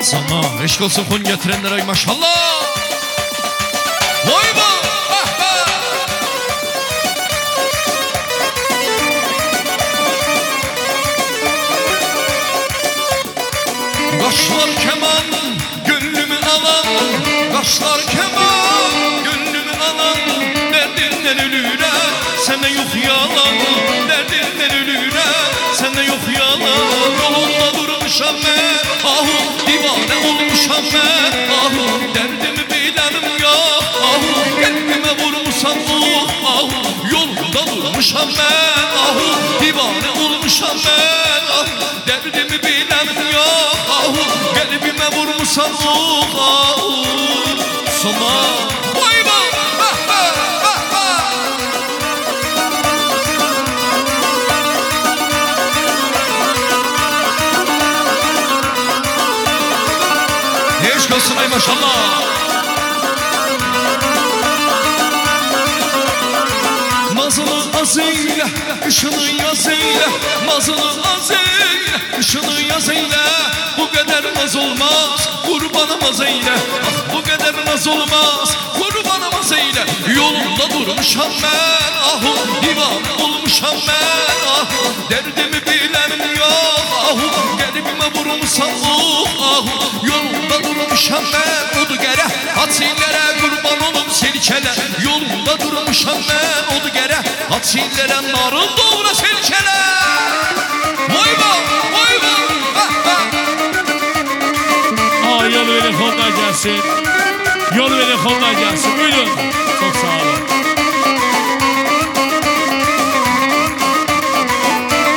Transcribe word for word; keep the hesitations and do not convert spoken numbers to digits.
Sana eşk olsun kon getirenlere maşallah. Vay be. Kaşlar keman gönlümü alan, kaşlar keman gönlümü alan, derdinden ölüre sende yok yalan, derdinden ölüre sende yok yalan. Yolunda durmuşam ben, ahu divane olmuşam ben, ahu derdimi bilenim ya, ahu kalbime vurmuşam oh, ahu yolunda durmuşam ben, ahu divane olmuşam ben, ahu derdimi bilenim ya, ahu kalbime vurmuşam oh, ahu sana vay be. Eşk olsun ey maşallah. Nazını az eyle, ışını yaz eyle, nazını az eyle, ışını yaz eyle. Bu kadar naz olmaz, kurbanımaz eyle. Ah bu kadar naz olmaz, kurbanımaz eyle. Yolunda durmuşam ben, ahu divane olmuşam ben, ahu derdimi bilenim yok, ahu kalbime vurmuşam oh, ahu yolunda durmuşam ben. Odu gere atillere kurban olum silkele, yolunda durmuşam ben. Odu gere atillere narıl doğra silkele. Vay be, vay be. Aa, yol verin kollar gelsin. Yol verin kollar gelsin. Buyurun. Çok sağ olun.